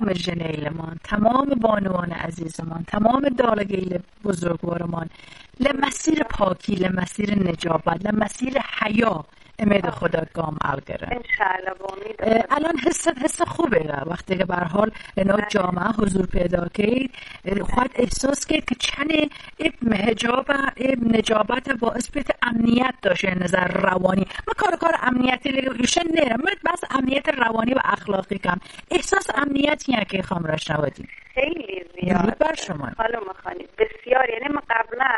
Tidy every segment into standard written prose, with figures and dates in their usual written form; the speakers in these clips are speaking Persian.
جنیلمان، تمام بانوان عزیزمان، تمام دالگیل بزرگوارمان لمسیر پاکی، لمسیر نجابت، لمسیر حیا امید خدا گام الگره انشالله با امید. الان حس خوبه وقتی که به هر حال اینا جامعه حضور پیدا کرد، خود احساس کرد که چند اب حجاب اب نجابت باعث بیت امنیت داشته نظر روانی. ما کار امنیتی لیشه نیرم، بس امنیت روانی و اخلاقی کم احساس امنیتی که خام رشنوادی خیلی زیاد بر شما حالا مخانید بسیار. یعنی من قبلا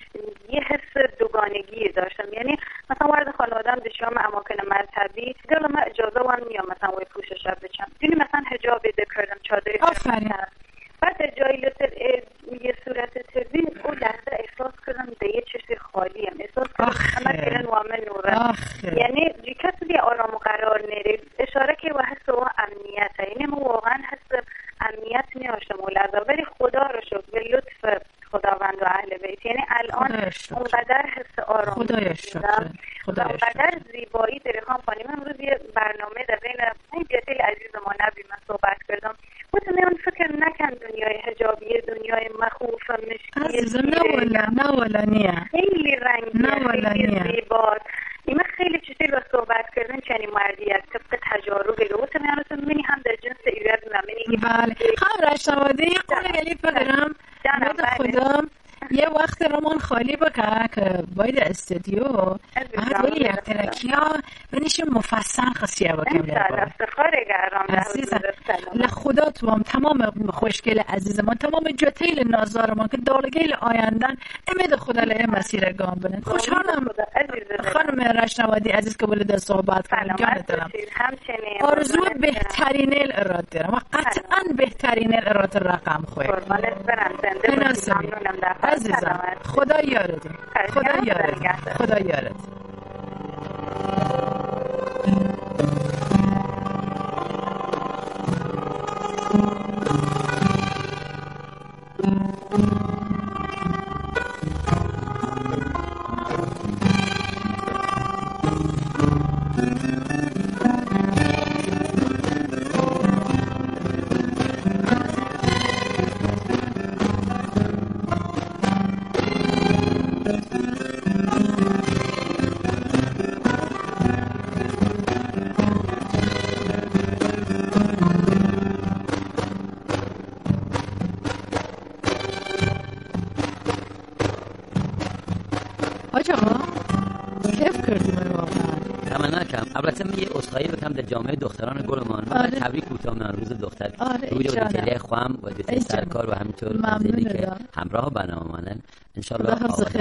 یه حس دوگانگی داشتم، یعنی مثلا وارد خانوادم بشم اماکن مذهبی دلم ما اجازه وام نیا مثلا وی پوشش بچم، یعنی مثلا حجاب بکردم چادری کردم، بعد جایی لطر یه صورت تبین او لحظه احساس کردم ده یه چشم خالیم، احساس کردم همه کلن وامن نوره، یعنی کسی دی آرام و قرار نره اشاره که و حس و امنیت، یعنی ما واقعا حس امنیت نیاشتم و لحظه ولی خدا رو شکر به لطف خداوند و اهل بیت، یعنی الان اونقدر حس آرام خدای شکر اونقدر زیبایی داره. خانم امروز یه برنامه در بین جدیل عزیز ما نبی من صحبت کردم، گفتم اون فکر نکن دنیای حجابیه دنیای مخوف مشکی عزیزم نه ولا نیه خیلی رنگی خیلی زیباست. این خیلی چیزی رو صحبت کردن چنین مردیت طبق تجارب گفتم یعنی منی هم در جنس ایراد منی بله خب رشتوادی یه قول گلی بگرم خدا یه وقت رمان خالی بکن که باید استودیو بعد ولی یک ترکی ها بنیشیم مفصل خسیه بکنم افتخار گرم عزیزم لخدا تو هم تمام خوشگل عزیزمان تمام جتیل نازارمان که دالگیل آیندن امید خدا لیه مسیر گام بنن. خوشحالم خانم رشنوادی عزیز که بولی در صحبت کنم جان دارم آرزو بهترین الاراد دارم و قطعا بهترین الاراد رقم خواهی عزیزم خدا یارد خدا یارد البته من یه عذرخواهی بکنم در جامعه دختران گلمان. تبریک بگم روز دختر روی دختری خوام و دختر سرکار و همینطور زندگی که همراه برنامه‌مانن ان شاء الله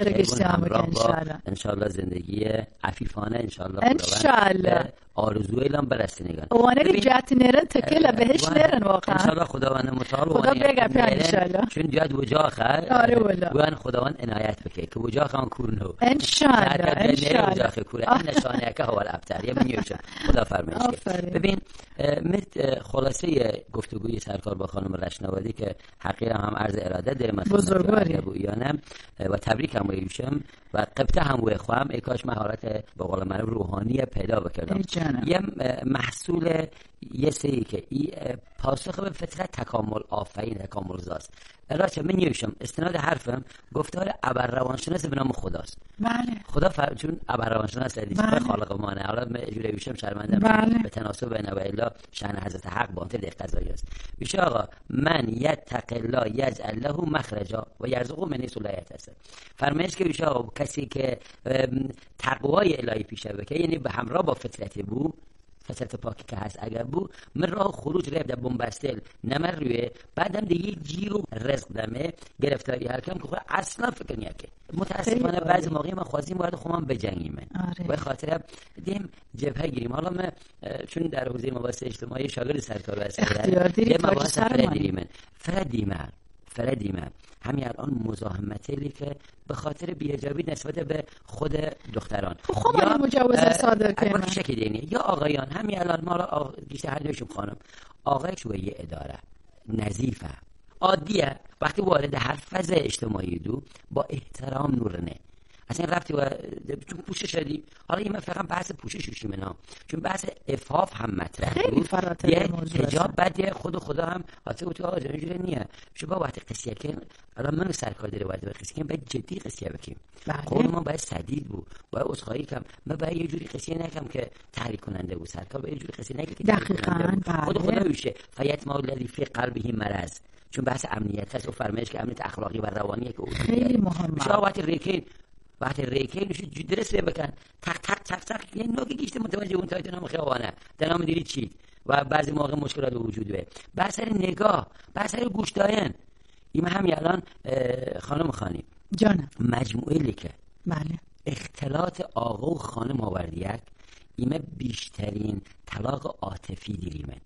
ان شاء الله زندگی عفیفانه ان شاء الله آرزو اعلام برسته نگن وانه که جات نرن تکل بهش نرن واقعا ان شاء الله خداوند متعال خدا بگه ان شاء الله چون جات وجا آخر آره والله وان خداوند عنایت بکنه که وجا خان کورنو ان شاء الله وجا کوره این نشانه که هو الابتر یه منیوشه خدا فرمایش ببین خلاصه گفتگوی سرکار با خانم رشنوادی که حقیقتا هم عرض اراده داره بزرگواری و تبریک هم ویشم و قبطه هم وی خواهم ای کاش مهارت به قول معروف روحانی پیدا بکردم یه محصول یه سری که پاسخ به فطرت تکامل آفرین تکامل زاست راست من نیوشم استناد حرفم گفتار ابر روانشناس به نام خداست. بله خدا چون ابر روانشناس دیگه خالق مانه حالا من جوری میشم شرمنده به تناسب بین و الا شأن حضرت حق بانته ده قضایی است. میشه آقا من یتق الله یجعل له مخرجا و یرزقه من حیث لا یحتسب. فرمایش که میشه آقا کسی که تقوای الهی پیشه بکنه یعنی به همراه با فطرت بو فطرت پاکی که هست اگر بو من راه خروج ریب در بومبستل نمر روی بعدم دیگه جیرو رزق دمه گرفتاری هر کم که خود اصلا فکر نیاکه متاسفانه بعضی موقعی من خوازیم باید خودم بجنگیم و خاطر دیم جبهه گیریم. حالا من چون در حوزه مباحث اجتماعی شاگرد سرکار هستم یه مباحث فردیمه همین الان مزاحمتی که به خاطر بی‌حجابی نسبت به خود دختران خب یا مجوز صادر کنه شکل دینی یا آقایان همین الان ما بیشتر هر دوشون خانم آقای شویه اداره نظیفه عادیه وقتی وارد هر فضای اجتماعی دو با احترام نورنه اصلا رفتی و چون پوشش شدی. حالا این فقط بحث پوشش اینا، چون بحث عفاف هم مطرح بود. یه حجاب بعد خدا هم حتی تو آقا اینجوری نیه شو با وقتی قصه کن الان من سرکار داره باید قصه کن باید جدی قصه بکنیم. قول ما باید سدید بود، باید عذرخواهی کنم، من باید یه جوری قصه نکنم که تحریک کننده بود. سرکار باید یه جوری قصه نکنه که دقیقاً خدا میشه فیت ما الذی فی قلبه مرض، چون بحث امنیت هست و فرمایش که امنیت اخلاقی و روانیه که خیلی مهمه. وقتی ریکین میشه درس بکن تق تق تق تق یه نوکی گیشته متوجه اون تایت نام خیابانه دنام دیدی چی و بعضی موقع مشکلات وجود داره. بحث نگاه، بحث گوش دادن. این همین الان خانم خانی جانم مجموعه لیکه بله اختلاط آقا و خانم آوردیک ایمه بیشترین طلاق عاطفی دیریمه،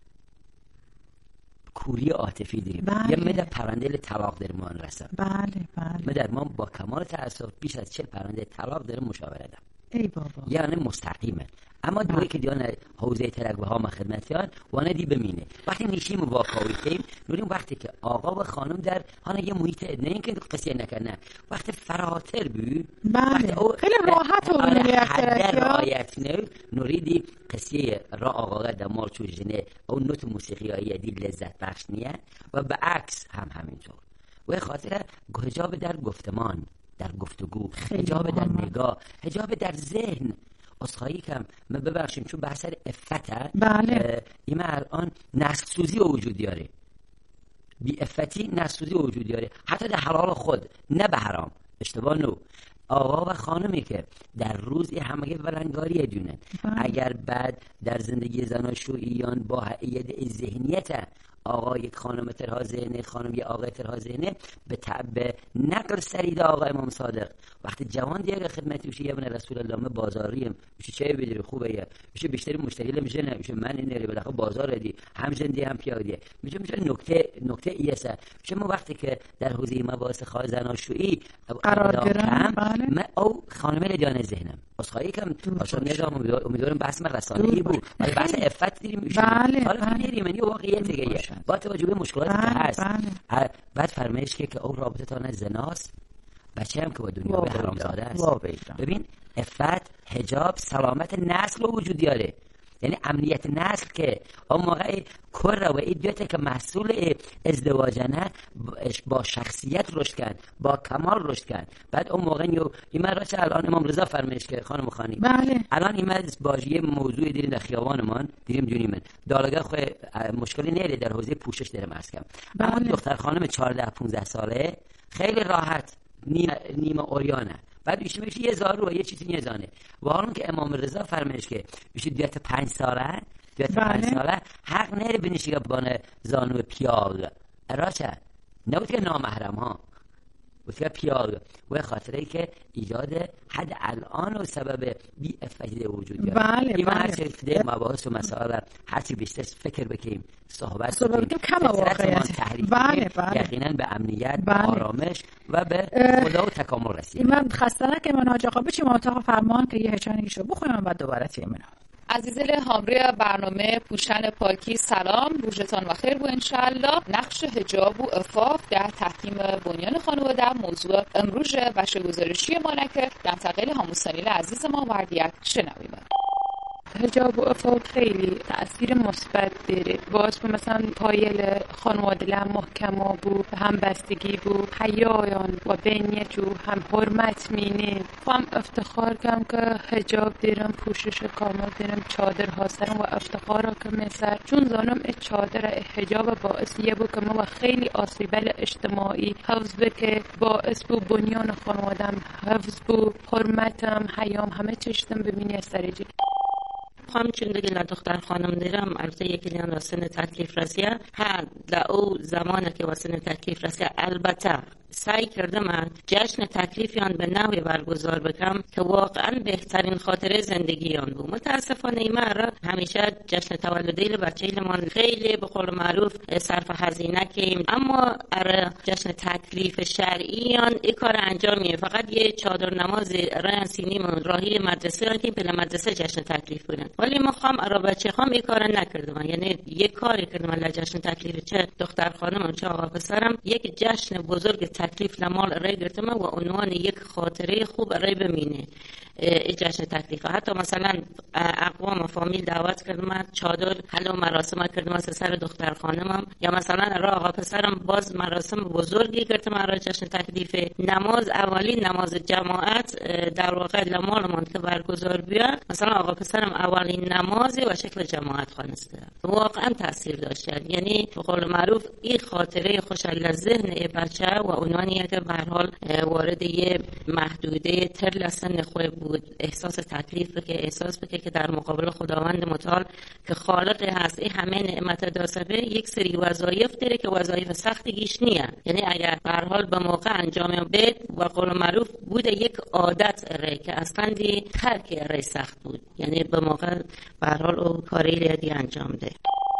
کوری عاطفی داریم. یه مدر پرنده طلاق در ما رسن. بله مدر ما با کمال تأسف بیش از 40 پرنده طلاق داره مشاوره دم. ای بابا. یعنی مستقیمه. اما دوی که دیانه حوزه ترقبه ها ما خدمتیان وانه دی بمینه وقتی نیشیم واقعی کهیم نوریم وقتی که آقا و خانم در هانه یه محیط نه این که قصیه نکنه وقتی فراتر بی بله خیلی راحت و حد رایت نوری دی قصیه را آقا دمار چو جنه او نوت موسیقی هایی دی لذت بخش نیه و به عکس هم همینطور. و خاطر حجاب در گفتمان، در گفتگو، حجاب در نگاه، حجاب در ذهن. اصخایی کم من ببخشیم چون بحث افته بله ایمه الان نسل سوزی وجود داره، بی افتی نسل سوزی وجود داره حتی در حلال خود نه به حرام. اشتباه نو آقا و خانمی که در روز همگی بلنگاری دونن اگر بعد در زندگی زناشوییان با حیات ذهنیت آقا یک خانم ترها ذهنه خانم یک آقا ترها ذهنه به نقل سرید آقا امام صادق وقتی جوان دیگه خدمتی بشه یه ابن رسول الله ما بازاریم میشه چه بدری خوبه یه میشه بیشتری مشتغل میشه نه میشه من اینه بالاخره بازار دی هم جندی هم پیاده میشه نکته ایسه میشه ما وقتی که در حوزه مباحث خاص زناشویی قرار گرفتم من او خانم لدیان ذهنم اصخایی کم اصلا نظام امیدوارم بحث من رسانه‌ای بود ولی بحث عفت دیدیم میشه حالا میریم یعنی واقعیت دیگه با توجه به مشکلاتی که هست بعد فرمایش که او رابطه تا نه زناست بچه هم که با دنیا به حرام زاده است. ببین عفت حجاب سلامت نسل وجود داره، یعنی امنیت نسل که اون موقع کره و ایدیوته که محصول ازدواجنه با شخصیت رشد کن با کمال رشد کن. بعد اون موقع این راشه الان امام رضا فرمایش که خانم خانی بله الان این باجیه موضوع دیریم در خیابانمان دیریم دونیم دالگه خو مشکلی نیره در حوزه پوشش داره مسکم. اما دختر خانم 14-15 ساله خیلی راحت نیمه اوریانه بعد میشه یه زارو و یه چیزی نزانه و حالا که امام رضا فرمایش که میشه دیت 5 ساله دیت 5 ساله حق نره بنشیگه بانه زانو پیاگ راشه نبود که نامحرم ها بود که پیاگ و خاطره که ایجاد حد الان و سبب بی افتی وجود داره. بله این هر چه ده مباحث و مسائل هرچی بیشتر فکر بکنیم صحبت کنیم کم واقعیت بله یقینا به امنیت آرامش و به خدا و تکامل رسید. من خسته نکنم من حاج آقا بچیم اتاق فرمان که یه هچانیشو بخونم بعد دوباره تیمونم. عزیزل حامری برنامه پوشن پاکی سلام روزتان و خیر بو انشالله. نقش حجاب و عفاف در تحکیم بنیان خانواده موضوع امروز بخش گزارشی ما نکه دمتقل هموسانیل عزیز ما وردیک شنویم. حجاب و عفاف خیلی تأثیر مثبت داره باز به مثلا پایل خانواده محکم بود همبستگی بود حیایان و بینیت و هم حرمت مینه هم افتخار کم که حجاب دیرم پوشش کامل دیرم چادر حاصرم و افتخار که مثل چون زانم چادر حجاب باعث یه بود که ما خیلی آسیبل اجتماعی حفظ که باعث بود بنیان خانوادم حفظ بود حرمتم حیام همه چشتم ببینی از سرجی همچون دیگه دختر خانم دیرم البته یکی لیان واسن تکلیف رسیه ها در او زمانه که واسن تکلیف رسیه البته سعی کردم جشن تکلیفیان به نحوی برگزار بکنم که واقعا بهترین خاطره زندگیان بود. متاسفانه این مرا همیشه جشن تولدی بچه‌مان خیلی به قول معروف صرف هزینه کردیم اما جشن تکلیف شرعیان این کار انجامیه فقط یه چادر نماز رنسینیم راهی مدرسه که به مدرسه جشن تکلیف بودن ولی ما خام بچه خام این کار نکردم یعنی یک کاری کردم جشن تکلیف چه دختر خانم چه آقا پسرم یک جشن بزرگ تکلیف لمال رای گرتم و عنوان یک خاطره خوب رای بمینه جشن تکلیف. حتی مثلا اقوام فامیل دعوت کردم، چادر حلو مراسم کردم از سر دختر خانمم، یا مثلا را آقا پسرم باز مراسم بزرگی کردم را جشن تکلیف. نماز اولین نماز جماعت در واقع لمالمان که برگزار بیاد، مثلا آقا پسرم اولین نمازی و شکل جماعت خوانسته، واقعا تاثیر داشته. یعنی به قول معروف این خاطره خوش از ذهن بچه و عنوانیه که به هر حال وارد یه محدوده تر سن خود بود، احساس تکلیف بکه، احساس بکه که در مقابل خداوند متعال که خالق هست این همه نعمت داسته، یک سری وظایف داره که وظایف سختیش نیه. یعنی اگر به هر حال به موقع انجام بده و قول معروف بوده یک عادت اره که اصلا دی ترک اره سخت بود، یعنی به موقع به هر حال او کاری لیدی انجام ده.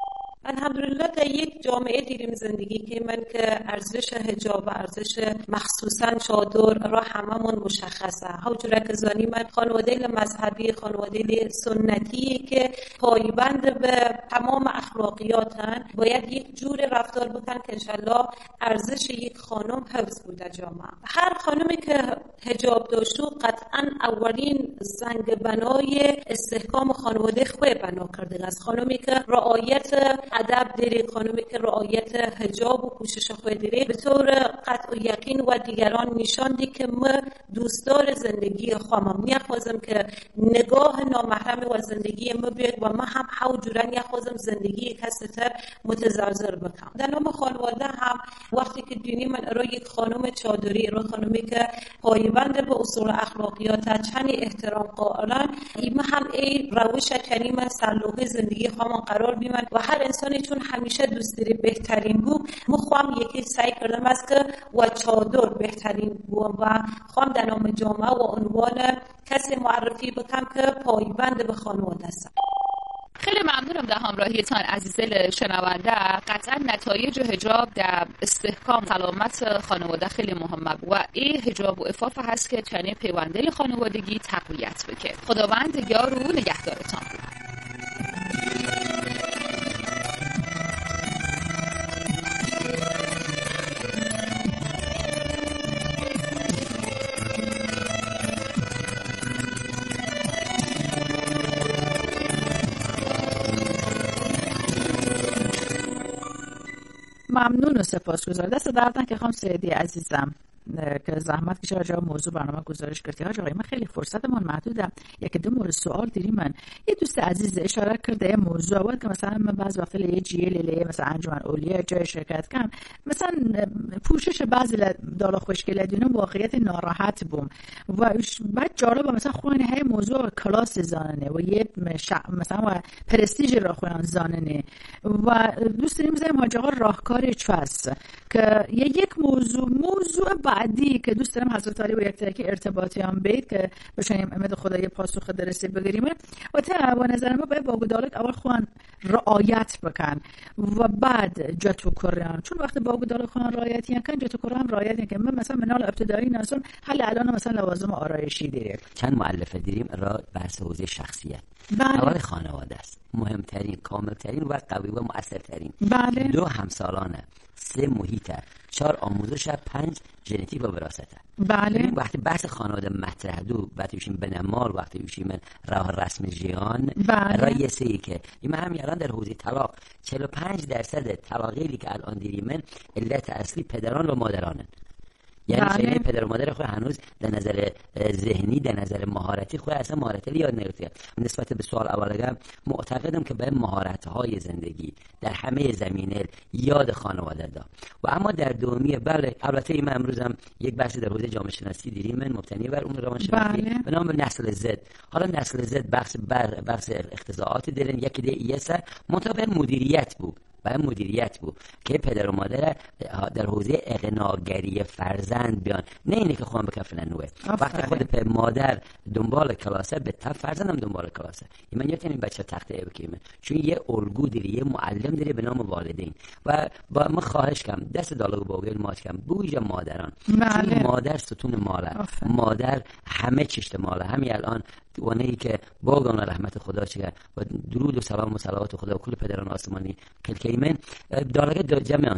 الحمدلله در یک جامعه دیریم زندگی که من که ارزش حجاب و ارزش مخصوصا چادر را هممون مشخصه. همونجوره که زانی من خانواده مذهبی، خانواده سنتی که پایبند به تمام اخلاقیاتن، باید یک جور رفتار بکن که انشالله ارزش یک خانم حفظ بوده جامعه. هر خانمی که حجاب داشتو قطعا اولین سنگ بنای استحکام خانواده خوی بنا کرده است. خانمی که رعایت ادب داره، خانمی که رعایت حجاب و پوشش خود داره، به طور قطع و یقین و دیگران نشان دی که ما دوستدار زندگی خواهم میخوازم که نگاه نامحرم و زندگی ما بیاد و ما هم حوجورا یخوازم زندگی کسی تر متزلزل بکنم. در نام خانواده هم وقتی که دینی من ارائه یک خانم چادری، ارائه خانمی که پایبند به اصول اخلاقیات چنی احترام قائلن، ایما هم ای روش چنی من سلوه زندگی خواهم قرار بیمن و هر انسانی چون همیشه دوست داری بهترین بود، ما خواهم یکی سعی کردم است که و چادر بهترین بود و خواهم در نام جامعه و عنوان کسی معرفی بکنم که پایبند به خانواده است. خیلی ممنونم در همراهیتان عزیز دل شنونده. قطعا نتایج حجاب در استحکام سلامت خانواده خیلی مهمه و این حجاب و عفاف هست که چنین پیونده خانوادگی تقویت بکنه. خداوند یار و نگهدارتان بود. ممنون و سپاسگزار. دست درد نکنه خانم سعیدی عزیزم که زحمت کشید راجع به موضوع برنامه گزارش کردی. حاج آقای من خیلی فرصتمون محدوده، یک دو مورد سوال داریم. من یه دوست عزیز اشاره کرده یه موضوع بود که مثلا من بعضی وقتا یه جیل مثلا انجمن اولیاء جای شرکت کردم، مثلا پوشش بعضی دالا خوشگله دونم واقعیت ناراحت بوم و بعد جالب مثلا خوانه های موضوع کلاس زاننه و یه مثلا و پرستیژ را خوان زاننه و دوست داریم بزنیم حاج آقا راهکاری چاست که یک موضوع بعدی که دوست دارم حضرت علی با یک ترکی ارتباطی هم بید که بشنیم امید خدای پاسخ درستی بگیریم و تا نظر ما باید با گدالت اول خوان رعایت بکن و بعد جاتو کرن، چون وقتی با گدالت خوان رعایتی کن جاتو کرن رعایت کن. من مثلا منال ابتدایی ناسون حل الان مثلا لوازم آرایشی داریم، چند مؤلفه داریم را بحث حوزه شخصیت. بله. اول خانواده است، مهمترین، کاملترین و قوی و مؤثرترین. بله. 2 همسالانه، 3 محیطه، 4 آموزش، 5 ژنتیک و وراثته. بله. وقتی بحث خانواده مطرح دو، وقتی بشیم بنمار، وقتی بشیم راه رسم جهان، بله. رای سهی که این هم الان در حوزه طلاق 45% طلاقی که الان دیریم علت اصلی پدران و مادرانن. یعنی بله. پدر و مادر خود هنوز در نظر ذهنی، در نظر مهارتی خود اصلا مهارتی یاد نگرفته. نسبت به سوال اولگم معتقدم که باید مهارت‌های زندگی در همه زمینه یاد خانواده داد. و اما در دومی بله، البته من امروزم یک بحث در حوزه جامعه شناسی دیریم، من مبتنی بر اون روانشناسی به نام نسل زد. حالا نسل زد بحث اختزاعات دارن، یکی دیگه ایسا منطبق مدیریت بود. باید مدیریت بود که پدر و مادر در حوزه اقناگری فرزند بیان، نه اینه که خواهم بکفلن نوه. وقتی خود مادر دنبال کلاسه به تف فرزندم دنبال کلاسه. من یادم این بچه تخته بکیمه، چون یه الگو داره، یه معلم داره به نام والدین و با ما خواهش کم دست دالو باگل ماچ کم بویژه مادران. چون مادر ستون ماله، مادر همه چشت ماله. همین الان اونایی که باگان رحمت خدا چه و درود و سلام و صلوات خدا و کل پدران آسمانی کلکیمن دارگه جمعان که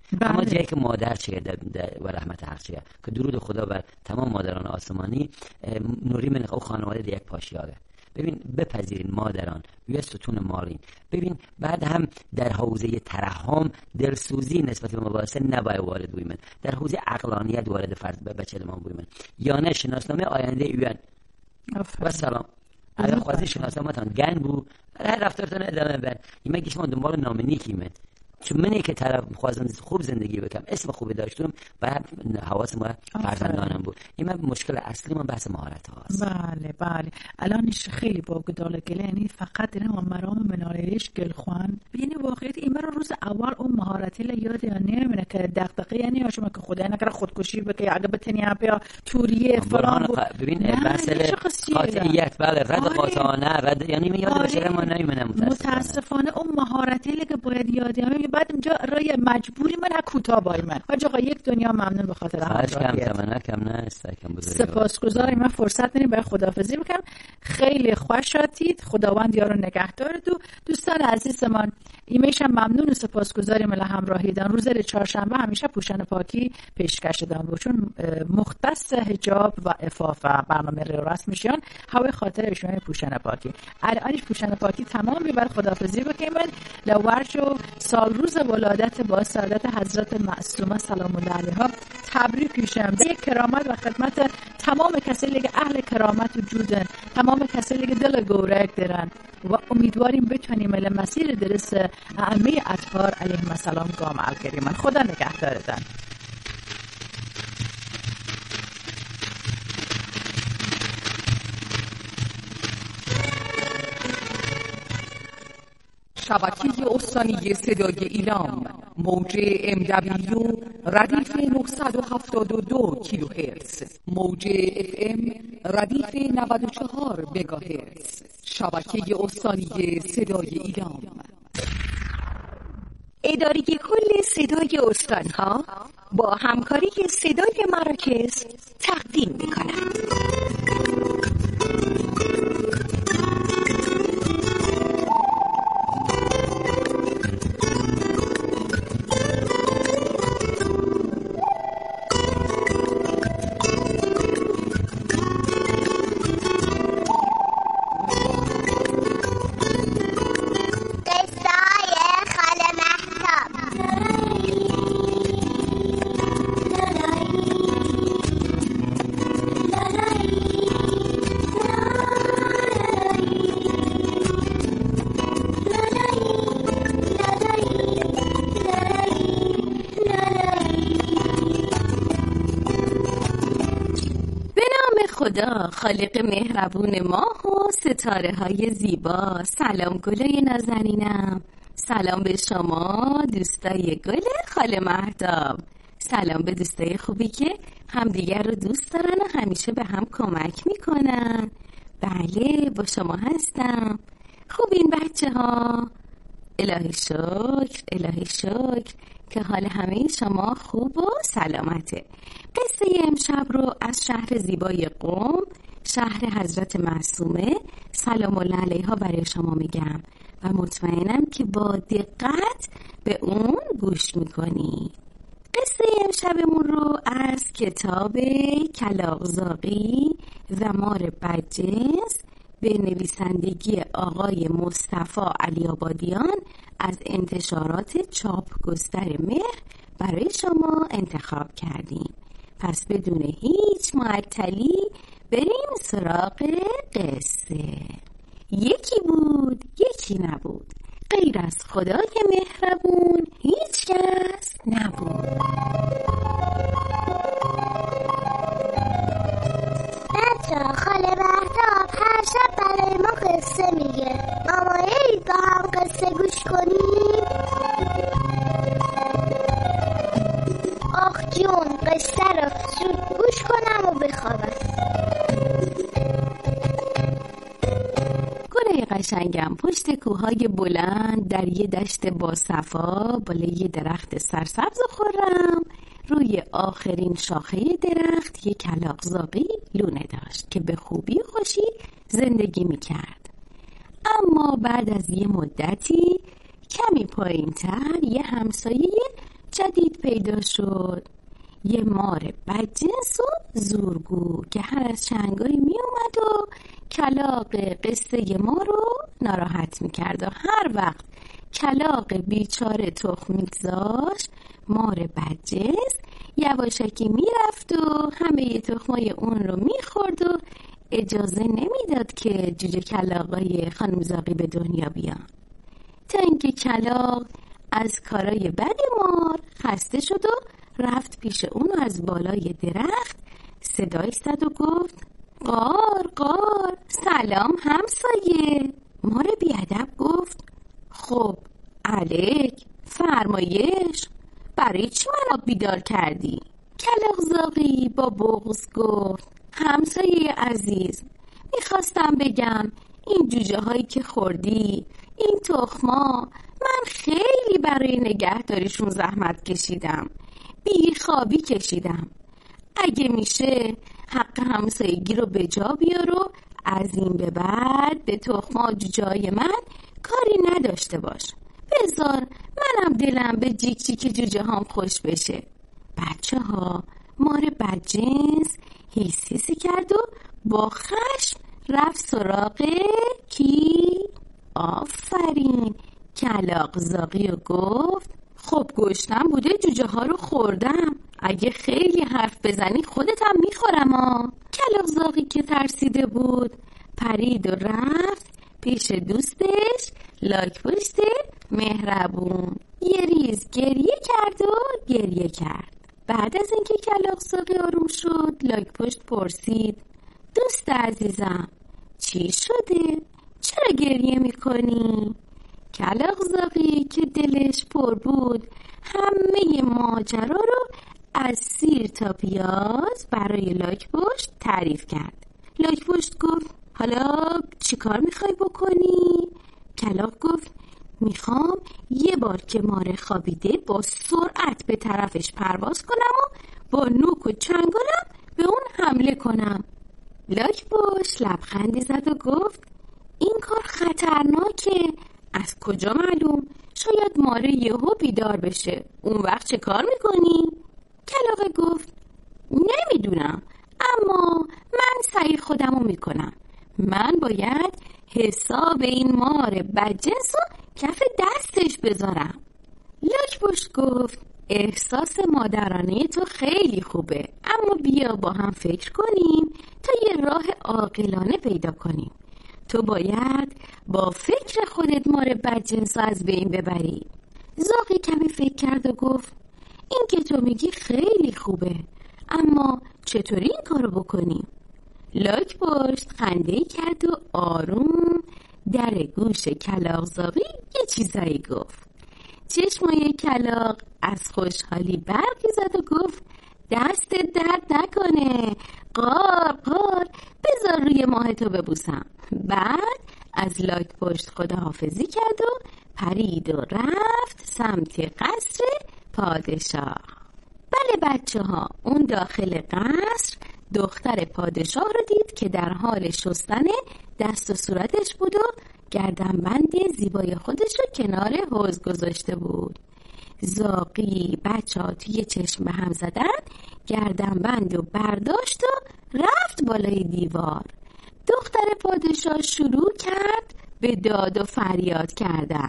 اما جایی که مادر چیه و رحمت حق چیه که درود خدا بر تمام مادران آسمانی، نوری من او خانواده یک پاشیاره. ببین بپذیرین مادران روی ستون مارین. ببین بعد هم در حوزه ترحم دلسوزی نسبت به مباحث نباید وارد بویمن، در حوزه عقلانیت وارد فرد بچه لمان بویمن، یا نه شناسنامه آینده ایوان و سلام. اگر خواستی شناسنامه‌تان گن بو هر رفتارتان ادامه بر این مگه شما دنبال نام نیکی من، چون منی که طرف خواستم خوب زندگی بکنم، اسم خوبی داشتم، بعد حواس ما فرزندانم بود. این مشکل اصلی من بحث مهارت هاست. بله الانش خیلی با گدال گله، یعنی فقط نه مرام مناریش گلخوان، یعنی واقعیت این رو روز اول اون مهارتی ل یاد یا نمیونه که دغدغه، یعنی شما که خدای نکنه خودکشی بکنی اگه بتونی بیا توریه فلان ببین بحث قاطعیت، بله رد قاطعانه، رد یعنی میاد بشه ما نمیمونه. متاسفانه اون مهارتی که باید یاد یعنی بعد اینجا رای مجبوری من کوتاه بای من. حاج آقا یک دنیا ممنون به خاطر همراهیت. سپاسگزارم. من فرصت ندارم برای خداحافظی بکنم. خیلی خوش شدید. خداوند یارو نگهدار دو. دوستان عزیزمان ایمیشم ممنون و سپاسگزاریم له همراهیدان. روز چهارشنبه همیشه پوشان پاکی پیشکش دادم بود، چون مختص حجاب و عفاف برنامه رو رسمیشان هوای خاطر شما پوشان پاکی. الانش پوشان پاکی تمام بر خداحافظی بکنیم. لورج و سال روز ولادت با سعادت حضرت معصومه سلام الله علیها تبریک پیشم. یک کرامت و خدمت تمام کسایی که اهل کرامت وجودن، تمام کسایی که دل گورک دارن و امیدواریم بتونیم ال مسیر درست ائمه اطهار علیهم السلام گام الکریم. خدا نگهدارتان. شبکه استانی صدای ایلام، موج MW ردیف 972 کیلوهرتز، موج FM ردیف 94 مگاهرتز. شبکه استانی صدای ایلام. اداره کل صدای استانها با همکاری صدای مراکز تقدیم می‌کند. خدا خالق مهربون ماه و ستاره های زیبا. سلام گلای نازنینم، سلام به شما دوستای گل خاله مهتاب، سلام به دوستای خوبی که همدیگر رو دوست دارن و همیشه به هم کمک میکنن. بله با شما هستم. خوبین بچه ها؟ الهی شکر، الهی شکر که حال همه شما خوب و سلامته. قصه امشب رو از شهر زیبای قم، شهر حضرت معصومه سلام الله علیها برای شما میگم و مطمئنم که با دقت به اون گوش میکنی. قصه امشبمون رو از کتاب کلاغزاقی زمار بدجنس به نویسندگی آقای مصطفی علی‌آبادیان از انتشارات چاپگستر مهر برای شما انتخاب کردیم. پس بدون هیچ معطلی بریم سراغ قصه. یکی بود یکی نبود، غیر از خدای مهربون هیچ کس نبود. بچه خاله مهتاب هر شب برای ما قصه میگه. آمایید با هم قصه گوش کنیم؟ آخ جون قصه رو زود گوش کنم و بخوابم. گلای قشنگم پشت کوههای بلند در یه دشت با صفا بالای یه درخت سرسبز و خرم روی آخرین شاخه درخت یک کلاغزاقی لونه داشت که به خوبی و خوشی زندگی میکرد. اما بعد از یه مدتی کمی پایین‌تر یه همسایه جدید پیدا شد، یه مار بدجنس و زورگو که هر از چنگایی می اومد و کلاغ قصه ما رو ناراحت می کرد و هر وقت کلاغ بیچاره تخم میگذاشت، مار بدجنس یواشکی می رفت و همه تخمای اون رو می خورد و اجازه نمیداد که جوجه کلاغای خانم زاغی به دنیا بیان. تا اینکه کلاغ از کارای بد مار خسته شد و رفت پیش اون و از بالای درخت صدای زد و گفت قار قار، سلام همسایه. مار بیادب گفت خب الک، فرمایش، برای چی منو بیدار کردی؟ کلاغ زاغی با بغض گفت همسایه عزیز، میخواستم بگم این جوجه هایی که خوردی، این تخما، من خیلی برای نگهداریشون زحمت کشیدم، بیخوابی کشیدم. اگه میشه حق همسایگی رو به جا بیار و از این به بعد به تخما جوجه های من کاری نداشته باش. بذار منم دلم به جیک جیک جوجه هام خوش بشه. بچه ها، مار بدجنس هیس هیسی کرد و با خشم رفت سراغ کی؟ آفرین، کلاغ زاغی و گفت خب گشتم بوده جوجه ها رو خوردم، اگه خیلی حرف بزنی خودت هم میخورم ها. کلاغ زاغی که ترسیده بود پرید و رفت پیش دوستش لاک‌پشت مهربون. یه ریز گریه کرد و گریه کرد. بعد از اینکه کلاغ زاغی آروم شد، لاک‌پشت پرسید دوست عزیزم چی شده؟ چرا گریه میکنی؟ کلاغ زاغی که دلش پر بود همه ماجرا رو از سیر تا پیاز برای لاک‌پشت تعریف کرد. لاک‌پشت گفت حالا چی کار میخوای بکنی؟ کلاغ گفت میخوام یه بار که مار خوابیده با سرعت به طرفش پرواز کنم و با نوک و چنگالم به اون حمله کنم. لاک‌پشت لبخندی زد و گفت این کار خطرناکه. از کجا معلوم؟ شاید ماره یهو بیدار بشه. اون وقت چه کار میکنی؟ کلاغ گفت نمیدونم، اما من سعی خودمو میکنم. من باید حساب این مار بدجنس رو کف دستش بذارم. لاک‌پشت گفت احساس مادرانه تو خیلی خوبه، اما بیا با هم فکر کنیم تا یه راه عاقلانه پیدا کنیم. تو باید با فکر خودت مار بدجنس از بین ببری. زاغی کمی فکر کرد و گفت این که تو میگی خیلی خوبه، اما چطوری این کارو بکنیم؟ لاک‌پشت خنده کرد و آروم در گوش کلاغ زاغی یه چیزایی گفت. چشمای کلاغ از خوشحالی برقی زد و گفت دست درد نکنه، قار قار، بذار روی ماهتو ببوسم. بعد از لاک‌پشت خداحافظی کرد و پرید و رفت سمت قصر پادشاه. بله بچه ها، اون داخل قصر دختر پادشاه رو دید که در حال شستن دست و صورتش بود و گردنبند زیبای خودش رو کنار حوض گذاشته بود. زاغی بچه ها توی چشم به هم زدن، گردنبند رو برداشت و رفت بالای دیوار. دختر پادشاه شروع کرد به داد و فریاد کردن.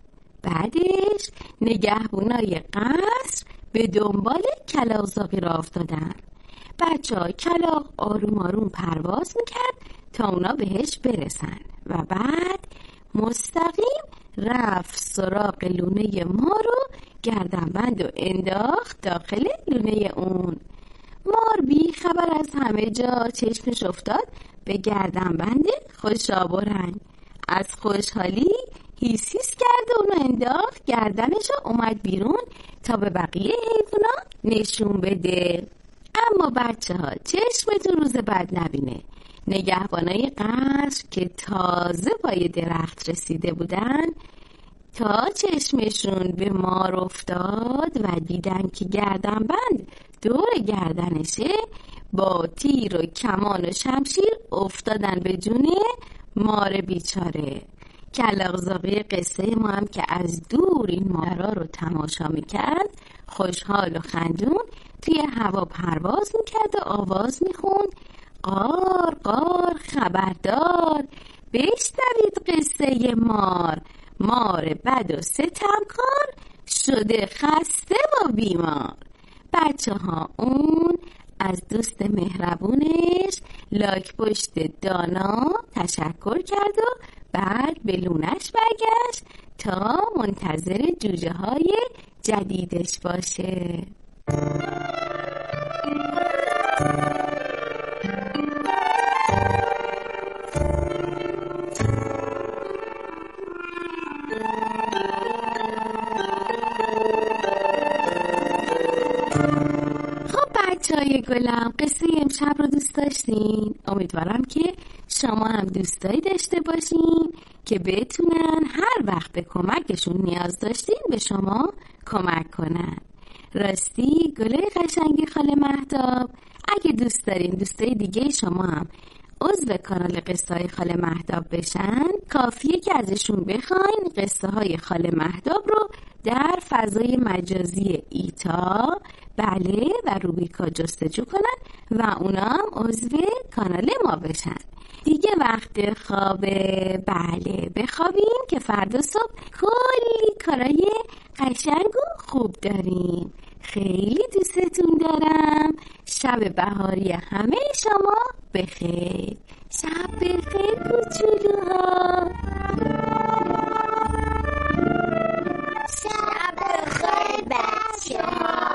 بعدش نگهبونای قصر به دنبال کلاغ زاغی را افتادن. بچه ها کلاغ آروم آروم پرواز میکرد تا اونا بهش برسن و بعد مستقیم رفت سراغ لونه مار و گردنبند و انداخت داخل لونه اون. مار بی خبر از همه جا چشمش افتاد به گردنبند خوش آب و رنگ. از خوشحالی هیس هیس کرد و اونو انداخت گردنش و اومد بیرون تا به بقیه حیوونا نشون بده. اما بچه ها چشمتون روز بعد نبینه. نگهبانای قصر که تازه پای درخت رسیده بودن تا چشمشون به مار افتاد و دیدن که گردنبند دور گردنشه، با تیر و کمان و شمشیر افتادن به جون مار بیچاره. کلاغ زاغی قصه ما هم که از دور این مارا رو تماشا میکرد خوشحال و خندون توی هوا پرواز میکرد و آواز میخوند: قار قار خبردار، بشنوید قصه مار. مار بد و ستمکار، شده خسته و بیمار. بچه ها اون از دوست مهربونش لاک پشت دانا تشکر کرد و بعد به لونش برگشت تا منتظر جوجه های جدیدش باشه. بچه‌های گلم، قصه امشب رو دوست داشتین؟ امیدوارم که شما هم دوستایی داشته باشین که بتونن هر وقت به کمکشون نیاز داشتین به شما کمک کنن. راستی گلای قشنگی خاله مهتاب، اگه دوست دارین دوستای دیگه شما هم عضو کانال قصه های خاله مهتاب بشن، کافیه که ازشون بخواین قصه های خاله مهتاب رو در فضای مجازی ایتا بله و روبیکا جستجو کنن و اونا هم عضو کانال ما بشن. دیگه وقت خوابه، بله بخوابیم که فردا صبح کلی کارای قشنگ و خوب داریم. خیلی دوستتون دارم. شب بهاری همه شما بخیر. شب بخیر کوچولوها. شب بخیر بچه‌ها.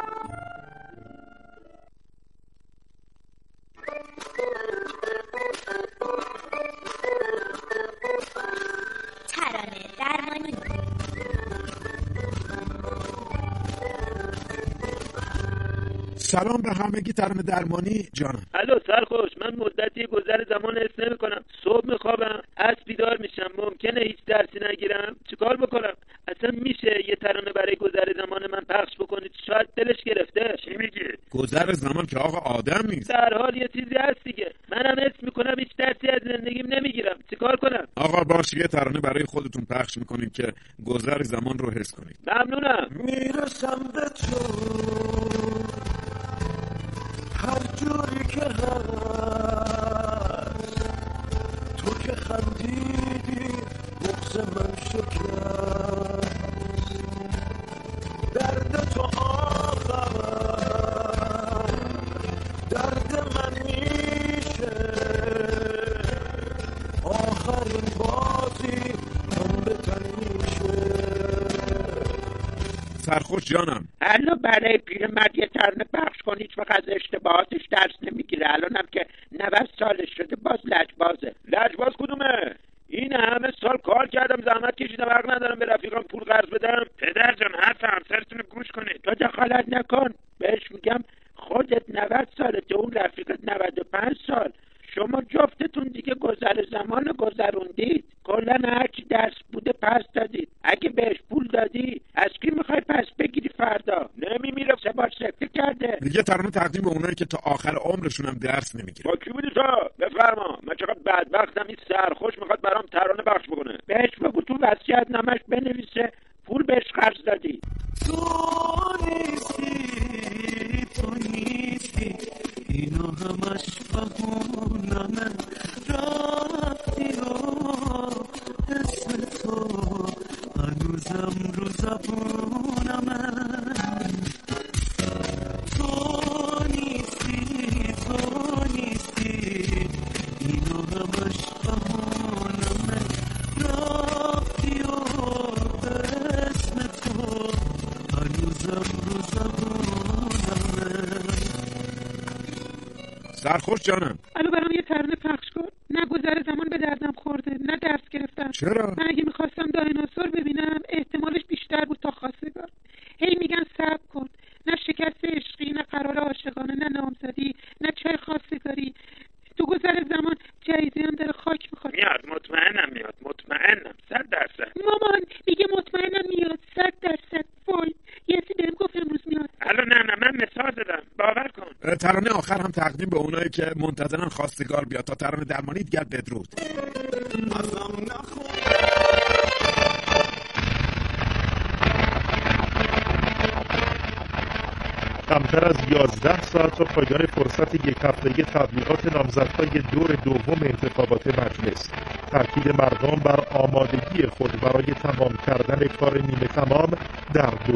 ترانه درمانی. سلام به همگی. ترانه درمانی جانم. الو سرخوش، من مدتی گذر زمان حس نمی‌کنم. صبح میخوابم، عصر بیدار میشم، ممکنه هیچ درسی نگیرم. چیکار بکنم؟ اصلا میشه یه ترانه برای گذر زمان من پخش بکنید؟ شاید دلش گرفته. چی میگی؟ گذر زمان که آقا آدم نیست. در حال یه چیزی هست دیگه. منم حس میکنم هیچ درسی از زندگیم نمیگیرم. چیکار کنم؟ آقا باشه یه ترانه برای خودتون پخش میکنیم که گذر زمان رو حس کنید. ممنونم. میرسم به تو هر جوری که هست، تو که خندیدی بغض من شکست، درد تو آخر درد من میشه، آخرین بازی من به تن میشه. سرخوش جانم. الان برای پیرمرد یه ترانه پخش کن، هیچ وقت از اشتباهاتش درس نمیگیره. الانم که 90 سالش شده باز لجبازه. لجباز کدومه؟ این همه سال کار کردم، زحمت کشیدم، حق ندارم به رفیقام پول قرض بدم؟ پدر جان حرف همسرتون رو گوش کنید. تو دخالت نکن. بهش میگم خودت 90 سالته، اون رفیقت 95 سال. شما جفتتون دیگه گذر زمان گذروندید. کلا هرچی درس بوده پس دادید. اگه بهش پول دادی از کی میخوای پس بگیری؟ فردا نمیمیره، 3 بار سکته کرده. دیگه ترانه تقدیم به اونایی که تا آخر عمرشون هم درس نمیگیرن. با کی بودی تو؟ بفرما. من چقدر بدبختم این سرخوش میخواد برام ترانه بخش بکنه. بهش بگو تو وصیت نامش بنویسه پول بهش قرض دادی. تو نیستی اینا همش بهونمه، رفتی و اسم تو هنوزم رو زبونمه. تو نیستی اینا همش بهونمه، رفتی و اسم تو هنوزم رو زبونمه. سرخوش جانم. الو برام یه ترانه پخش کن. نه گذر زمان به دردم خورده، نه درس گرفتم. چرا؟ من اگه میخواستم دایناسور ببینم احتمالش بیشتر بود تا خواستگار. هی میگن صبر کن. نه شکست عشقی، نه قرار عاشقانه، نه نامزدی، نه چای خواستگاری. تو گذر زمان جایزه هم داره خاک میخواد. میاد، مطمئنم میاد، مطمئنم 100%. مامان میگه مطمئنم میاد 100%. وای یسی بهم گفت امروز میاد. الو نه من مثال زدم، باور کن. ترانه آخر هم تقدیم به اونایی که منتظرن خواستگار بیاد. تا ترانه درمانی دیگر بدرود. ازم نخون کمتر از 11 ساعت تا پایان فرصت یک هفتگی تبلیغات نامزدهای دور دوم انتخابات مجلس. تاکید مردم بر آمادگی خود برای تمام کردن کار نیمه تمام در